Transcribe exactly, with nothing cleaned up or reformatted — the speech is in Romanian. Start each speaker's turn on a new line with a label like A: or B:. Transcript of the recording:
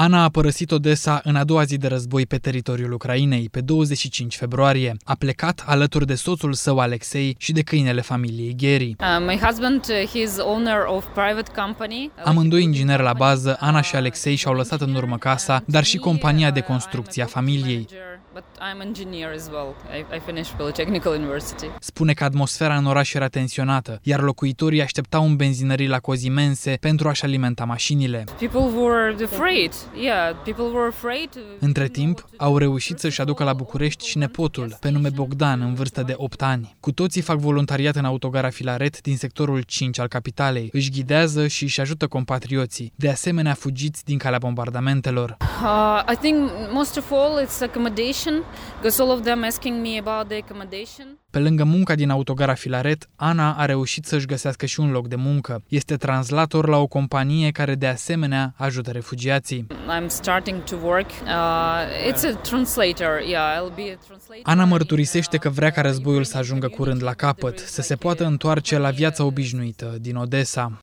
A: Ana a părăsit Odessa în a doua zi de război pe teritoriul Ucrainei, pe douăzeci și cinci februarie. A plecat alături de soțul său Alexei și de câinele familiei Geri.
B: Uh, my husband, he is owner of private company.
A: Amândoi ingineri la bază, Ana și Alexei și-au lăsat în urmă casa, dar și compania de construcție a familiei. Spune că atmosfera în oraș era tensionată, iar locuitorii așteptau în benzinării la cozi imense pentru a-și alimenta mașinile. Între timp, au reușit să-și aducă la București și nepotul, pe nume Bogdan, în vârstă de opt ani. Cu toții fac voluntariat în autogara Filaret din sectorul cinci al capitalei. Își ghidează și își ajută compatrioții, de asemenea fugiți din calea bombardamentelor.
B: Uh, I think most of all it's accommodation, because all of them asking me about the accommodation.
A: Pe lângă munca din autogara Filaret, Ana a reușit să-și găsească și un loc de muncă. Este translator la o companie care de asemenea ajută refugiații.
B: I'm starting to work. Uh, it's a translator. Yeah, I'll be a translator.
A: Ana mărturisește că vrea ca războiul să ajungă curând la capăt, să se poată întoarce la viața obișnuită din Odessa.